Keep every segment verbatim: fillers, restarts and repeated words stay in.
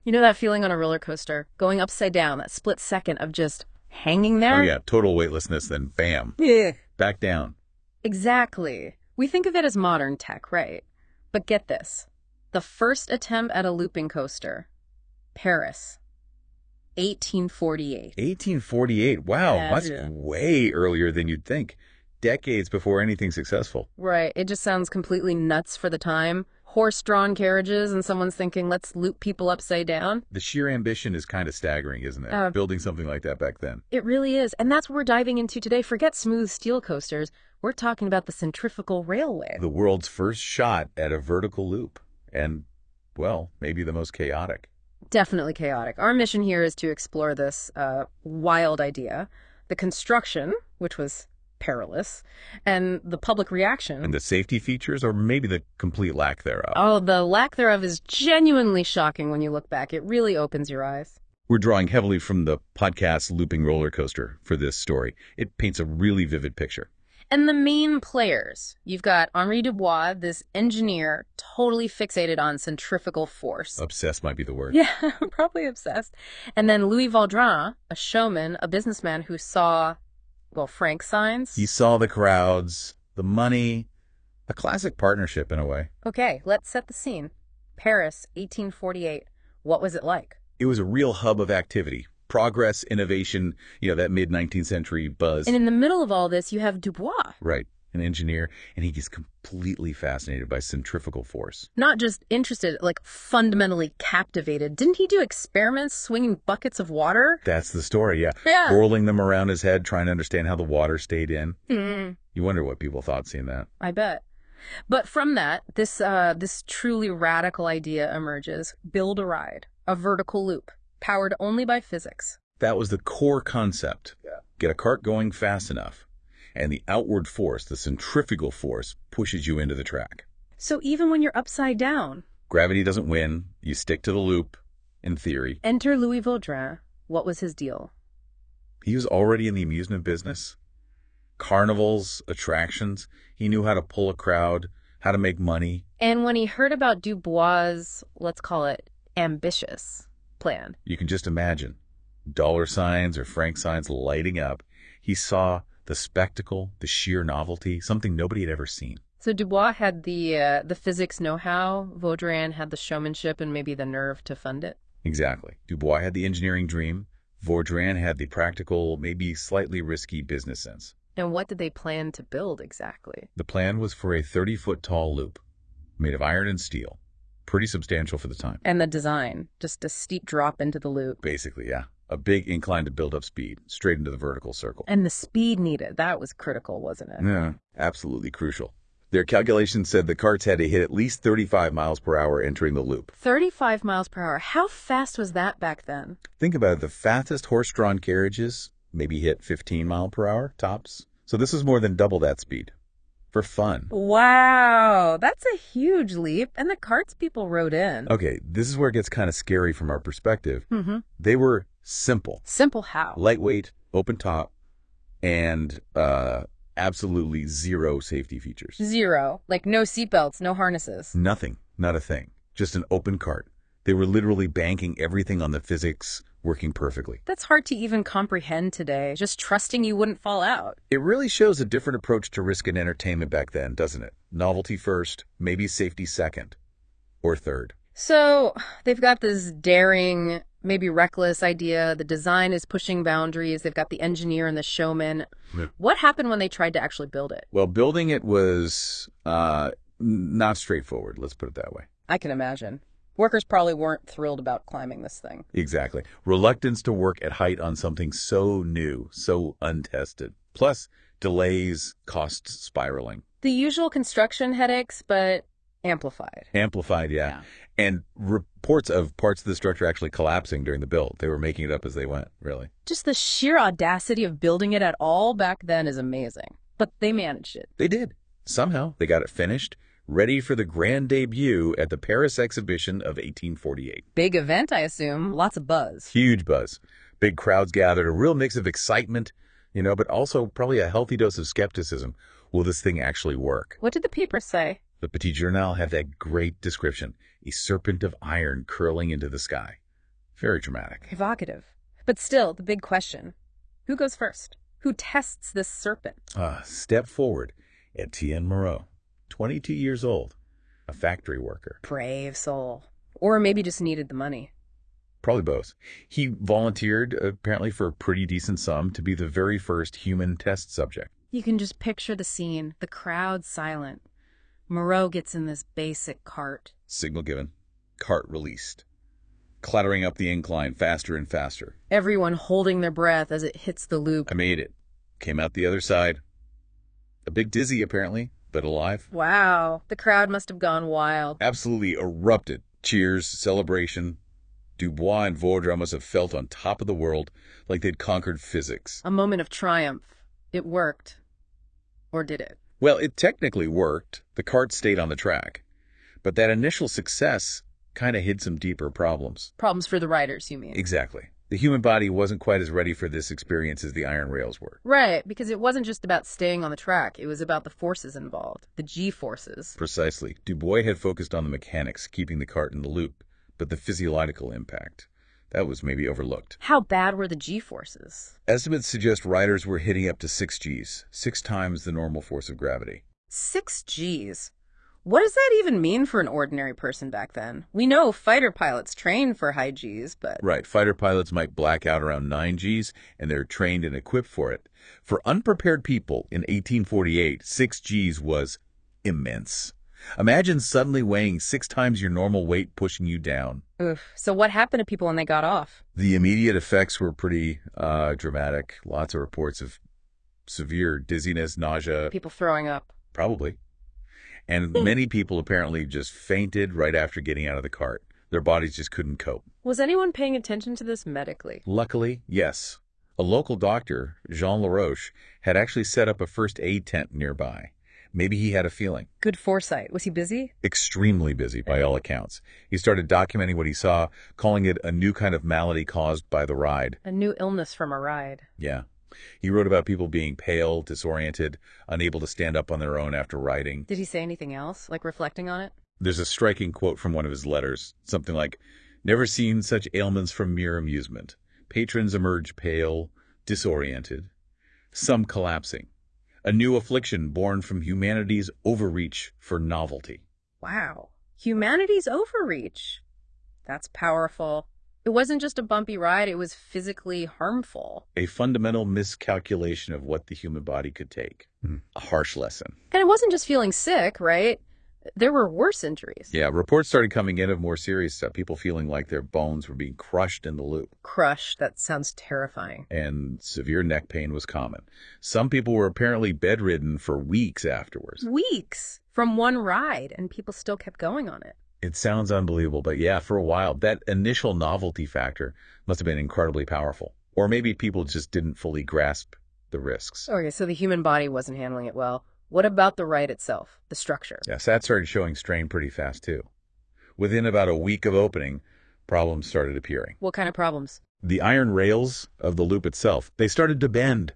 You know that feeling on a roller coaster, going upside down, that split second of just hanging there? Oh, yeah, total weightlessness, then bam, Yeah. back down. Exactly. We think of it as modern tech, right? But get this. The first attempt at a looping coaster, Paris, eighteen forty-eight. eighteen forty-eight, wow, Yeah, that's yeah. way earlier than you'd think. Decades before anything successful. Right. It just sounds completely nuts for the time. Horse-drawn carriages, and someone's thinking, let's loop people upside down. The sheer ambition is kind of staggering, isn't it? Uh, Building something like that back then. It really is. And that's what we're diving into today. Forget smooth steel coasters. We're talking about the centrifugal railway. The world's first shot at a vertical loop. And, well, maybe the most chaotic. Definitely chaotic. Our mission here is to explore this uh, wild idea, the construction, which was perilous, and the public reaction. And the safety features, or maybe the complete lack thereof. Oh, the lack thereof is genuinely shocking when you look back. It really opens your eyes. We're drawing heavily from the podcast Looping Roller Coaster for this story. It paints a really vivid picture. And the main players, you've got Henri Dubois, this engineer totally fixated on centrifugal force. Obsessed might be the word. Yeah, probably obsessed. And then Louis Vaudrin, a showman, a businessman who saw, well, franc signs. He saw the crowds, the money, a classic partnership in a way. Okay, let's set the scene. Paris, eighteen forty-eight. What was it like? It was a real hub of activity. Progress, innovation, you know, that mid-nineteenth century buzz. And in the middle of all this, you have Dubois. Right, an engineer, and he gets completely fascinated by centrifugal force. Not just interested, like fundamentally captivated. Didn't he do experiments swinging buckets of water? That's the story, yeah. Yeah. Whirling them around his head, trying to understand how the water stayed in. Mm, You wonder what people thought seeing that. I bet. But from that, this uh, this truly radical idea emerges. Build a ride, a vertical loop, powered only by physics. That was the core concept. Yeah. Get a cart going fast enough, and the outward force, the centrifugal force, pushes you into the track. So even when you're upside down, Gravity doesn't win. You stick to the loop, in theory. enter Louis Vaudrin. What was his deal? He was already in the amusement business. Carnivals, attractions. He knew how to pull a crowd, how to make money. And when he heard about Dubois', let's call it ambitious plan, You can just imagine dollar signs or franc signs lighting up. He saw the spectacle, the sheer novelty, something nobody had ever seen. so Dubois had the uh, the physics know-how, Vaudrin had the showmanship and maybe the nerve to fund it. Exactly. Dubois had the engineering dream. Vaudrin had the practical, maybe slightly risky business sense. And what did they plan to build exactly? The plan was for a thirty-foot tall loop made of iron and steel. Pretty substantial for the time. And the design, just a steep drop into the loop. Basically, yeah. A big incline to build up speed, straight into the vertical circle. And the speed needed, that was critical, wasn't it? Yeah, absolutely crucial. Their calculations said the carts had to hit at least thirty-five miles per hour entering the loop. thirty-five miles per hour. How fast was that back then? Think about it, the fastest horse-drawn carriages maybe hit fifteen mile per hour, tops. So this was more than double that speed. For fun. Wow, that's a huge leap. And the carts people rode in. Okay, this is where it gets kind of scary from our perspective. Mm-hmm. They were simple. Simple how? Lightweight, open top, and uh, absolutely zero safety features. Zero. Like no seatbelts, no harnesses. Nothing, not a thing. Just an open cart. They were literally banking everything on the physics working perfectly. That's hard to even comprehend today, just trusting you wouldn't fall out. It really shows a different approach to risk and entertainment back then, doesn't it? Novelty first, maybe safety second, or third. So they've got this daring, maybe reckless idea. The design is pushing boundaries. They've got the engineer and the showman. Yeah. What happened when they tried to actually build it? Well, building it was uh, not straightforward, let's put it that way. I can imagine. Workers probably weren't thrilled about climbing this thing. Exactly. Reluctance to work at height on something so new, so untested. Plus, delays, costs spiraling. The usual construction headaches, but amplified. Amplified, yeah. Yeah. And reports of parts of the structure actually collapsing during the build. They were making it up as they went, really. Just the sheer audacity of building it at all back then is amazing. But they managed it. They did. Somehow, they got it finished, ready for the grand debut at the Paris exhibition of eighteen forty-eight. Big event, I assume. Lots of buzz. Huge buzz. Big crowds gathered, a real mix of excitement, you know, but also probably a healthy dose of skepticism. Will this thing actually work? What did the papers say? The Petit Journal had that great description, a serpent of iron curling into the sky. Very dramatic. Evocative. But still, the big question. Who goes first? Who tests this serpent? Ah, step forward. Etienne Moreau, twenty-two years old, a factory worker. Brave soul. Or maybe just needed the money. Probably both. He volunteered, apparently for a pretty decent sum, to be the very first human test subject. You can just picture the scene. The crowd silent. Moreau gets in this basic cart. Signal given. Cart released. Clattering up the incline faster and faster. Everyone holding their breath as it hits the loop. I made it. Came out the other side. A bit dizzy, apparently, but alive. Wow. The crowd must have gone wild. Absolutely erupted. Cheers, celebration. Dubois and Vaudreuil must have felt on top of the world, like they'd conquered physics. A moment of triumph. It worked. Or did it? Well, it technically worked. The cart stayed on the track. But that initial success kind of hid some deeper problems. Problems for the riders, you mean? Exactly. The human body wasn't quite as ready for this experience as the iron rails were. Right, because it wasn't just about staying on the track. It was about the forces involved, the G-forces. Precisely. Dubois had focused on the mechanics, keeping the cart in the loop, but the physiological impact, that was maybe overlooked. How bad were the G-forces? Estimates suggest riders were hitting up to six Gs, six times the normal force of gravity. Six Gs? What does that even mean for an ordinary person back then? We know fighter pilots train for high Gs, but... Right, fighter pilots might black out around nine Gs, and they're trained and equipped for it. For unprepared people in eighteen forty-eight, six Gs was immense. Imagine suddenly weighing six times your normal weight pushing you down. Oof. So what happened to people when they got off? The immediate effects were pretty uh, dramatic. Lots of reports of severe dizziness, nausea. People throwing up. Probably. And many people apparently just fainted right after getting out of the cart. Their bodies just couldn't cope. Was anyone paying attention to this medically? Luckily, yes. A local doctor, Jean Laroche, had actually set up a first aid tent nearby. Maybe he had a feeling. Good foresight. Was he busy? Extremely busy, by all accounts. He started documenting what he saw, calling it a new kind of malady caused by the ride. A new illness from a ride. Yeah. He wrote about people being pale, disoriented, unable to stand up on their own after riding. Did he say anything else, like reflecting on it? There's a striking quote from one of his letters, something like, "Never seen such ailments from mere amusement. Patrons emerge pale, disoriented, some collapsing. A new affliction born from humanity's overreach for novelty." Wow. Humanity's overreach. That's powerful. It wasn't just a bumpy ride, it was physically harmful. A fundamental miscalculation of what the human body could take. Mm. A harsh lesson. And it wasn't just feeling sick, right? There were worse injuries. Yeah, reports started coming in of more serious stuff. People feeling like their bones were being crushed in the loop. Crushed? That sounds terrifying. And severe neck pain was common. Some people were apparently bedridden for weeks afterwards. Weeks? From one ride, and people still kept going on it. It sounds unbelievable, but yeah, for a while, that initial novelty factor must have been incredibly powerful. Or maybe people just didn't fully grasp the risks. Okay, so the human body wasn't handling it well. What about the ride itself, the structure? Yes, that started showing strain pretty fast, too. Within about a week of opening, problems started appearing. What kind of problems? The iron rails of the loop itself, they started to bend.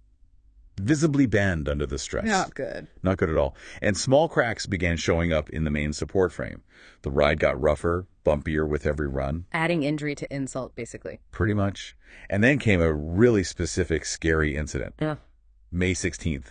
Visibly bend under the stress. Not good. Not good at all. And small cracks began showing up in the main support frame. The ride got rougher, bumpier with every run. Adding injury to insult, basically. Pretty much. And then came a really specific, scary incident. Yeah. May sixteenth.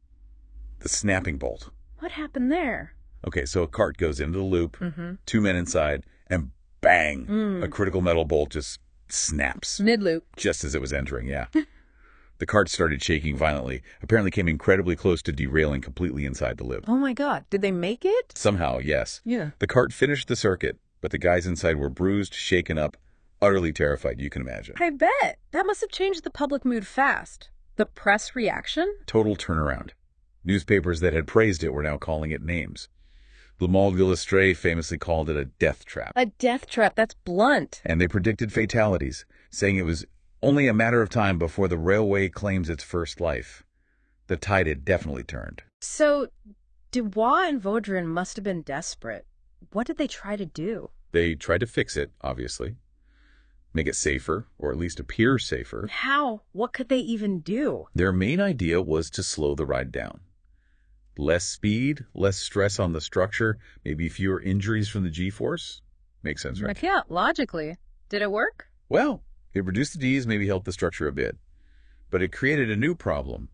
The snapping bolt. What happened there? Okay, so a cart goes into the loop, mm-hmm. two men inside, and bang! Mm. A critical metal bolt just snaps. Mid-loop. Just as it was entering, yeah. The cart started shaking violently, apparently came incredibly close to derailing completely inside the loop. Oh my God, did they make it? Somehow, yes. Yeah. The cart finished the circuit, but the guys inside were bruised, shaken up, utterly terrified, you can imagine. I bet. That must have changed the public mood fast. The press reaction? Total turnaround. Newspapers that had praised it were now calling it names. Le Monde Illustré famously called it a death trap. A death trap, that's blunt. And they predicted fatalities, saying it was only a matter of time before the railway claims its first life. The tide had definitely turned. So, Dubois and Vaudreuil must have been desperate. What did they try to do? They tried to fix it, obviously. Make it safer, or at least appear safer. How? What could they even do? Their main idea was to slow the ride down. Less speed, less stress on the structure, maybe fewer injuries from the G-force. Makes sense, right? Like, yeah, logically. Did it work? Well, it reduced the D's, maybe helped the structure a bit. But it created a new problem,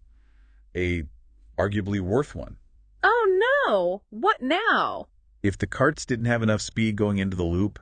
a arguably worse one. Oh no! What now? If the carts didn't have enough speed going into the loop,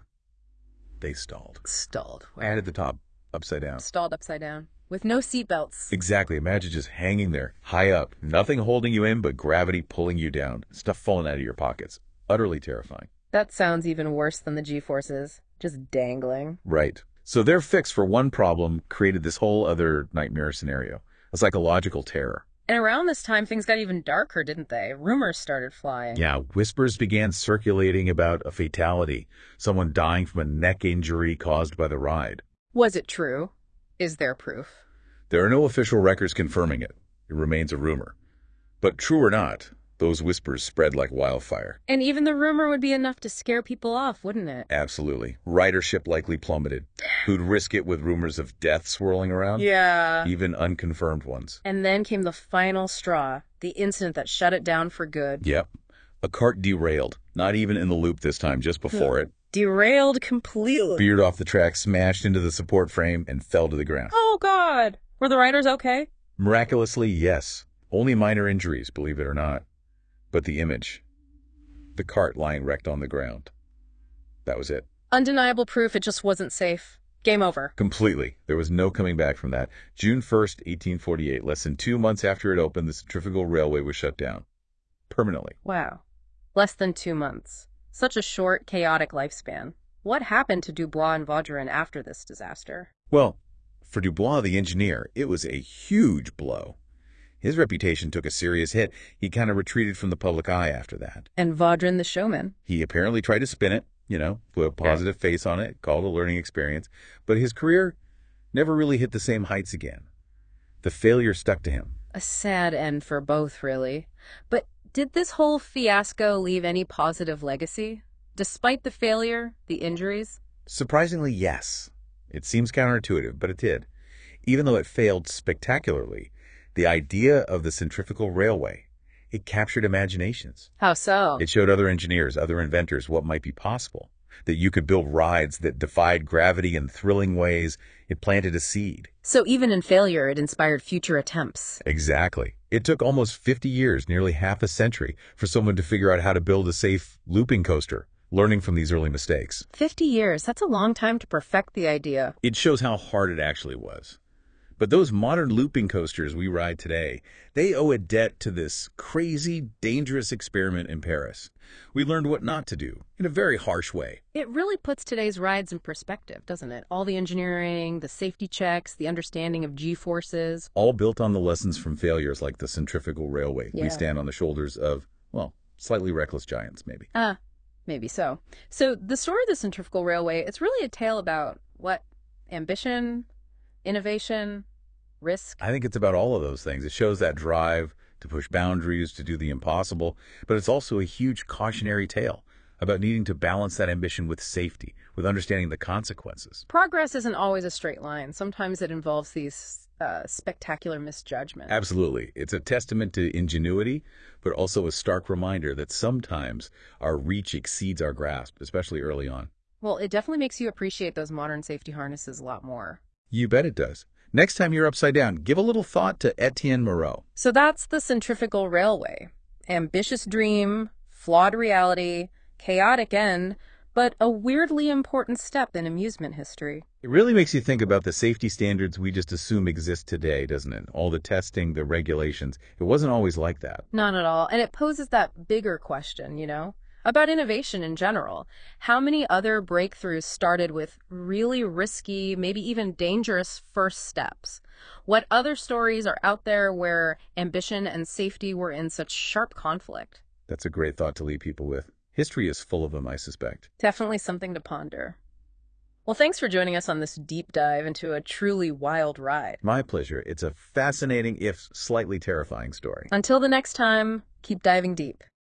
they stalled. Stalled. Added the top upside down. Stalled upside down. With no seatbelts. Exactly. Imagine just hanging there, high up. Nothing holding you in but gravity pulling you down. Stuff falling out of your pockets. Utterly terrifying. That sounds even worse than the G-forces. Just dangling. Right. So their fix for one problem created this whole other nightmare scenario. A psychological terror. And around this time, things got even darker, didn't they? Rumors started flying. Yeah, whispers began circulating about a fatality. Someone dying from a neck injury caused by the ride. Was it true? Is there proof? There are no official records confirming it. It remains a rumor. But true or not, those whispers spread like wildfire. And even the rumor would be enough to scare people off, wouldn't it? Absolutely. Ridership likely plummeted. Who'd risk it with rumors of death swirling around? Yeah. Even unconfirmed ones. And then came the final straw, the incident that shut it down for good. Yep. A cart derailed. Not even in the loop this time, just before it. Derailed completely. Veered off the track, smashed into the support frame, and fell to the ground. Oh, God. Were the riders okay? Miraculously, yes. Only minor injuries, believe it or not. But the image. The cart lying wrecked on the ground. That was it. Undeniable proof it just wasn't safe. Game over. Completely. There was no coming back from that. June first, eighteen forty-eight, less than two months after it opened, the centrifugal railway was shut down. Permanently. Wow. Less than two months. Such a short, chaotic lifespan. What happened to Dubois and Vaudrin after this disaster? Well, for Dubois, the engineer, it was a huge blow. His reputation took a serious hit. He kind of retreated from the public eye after that. And Vaudrin, the showman. He apparently tried to spin it, you know, put a positive yeah. face on it, called it a learning experience. But his career never really hit the same heights again. The failure stuck to him. A sad end for both, really. But did this whole fiasco leave any positive legacy? Despite the failure, the injuries? Surprisingly, yes. It seems counterintuitive, but it did. Even though it failed spectacularly, the idea of the centrifugal railway, it captured imaginations. How so? It showed other engineers, other inventors what might be possible. That you could build rides that defied gravity in thrilling ways. It planted a seed. So even in failure, it inspired future attempts. Exactly. It took almost fifty years, nearly half a century, for someone to figure out how to build a safe looping coaster, learning from these early mistakes. Fifty years, that's a long time to perfect the idea. It shows how hard it actually was. But those modern looping coasters we ride today, they owe a debt to this crazy, dangerous experiment in Paris. We learned what not to do, in a very harsh way. It really puts today's rides in perspective, doesn't it? All the engineering, the safety checks, the understanding of G-forces. All built on the lessons from failures like the centrifugal railway. Yeah. We stand on the shoulders of, well, slightly reckless giants, maybe. Ah, uh, maybe so. So the story of the centrifugal railway, it's really a tale about, what, ambition, innovation, risk? I think it's about all of those things. It shows that drive to push boundaries, to do the impossible, but it's also a huge cautionary tale about needing to balance that ambition with safety, with understanding the consequences. Progress isn't always a straight line. Sometimes it involves these uh, spectacular misjudgments. Absolutely. It's a testament to ingenuity, but also a stark reminder that sometimes our reach exceeds our grasp, especially early on. Well, it definitely makes you appreciate those modern safety harnesses a lot more. You bet it does. Next time you're upside down, give a little thought to Etienne Moreau. So that's the centrifugal railway. Ambitious dream, flawed reality, chaotic end, but a weirdly important step in amusement history. It really makes you think about the safety standards we just assume exist today, doesn't it? All the testing, the regulations. It wasn't always like that. Not at all. And it poses that bigger question, you know? About innovation in general. How many other breakthroughs started with really risky, maybe even dangerous first steps? What other stories are out there where ambition and safety were in such sharp conflict? That's a great thought to leave people with. History is full of them, I suspect. Definitely something to ponder. Well, thanks for joining us on this deep dive into a truly wild ride. My pleasure. It's a fascinating, if slightly terrifying story. Until the next time, keep diving deep.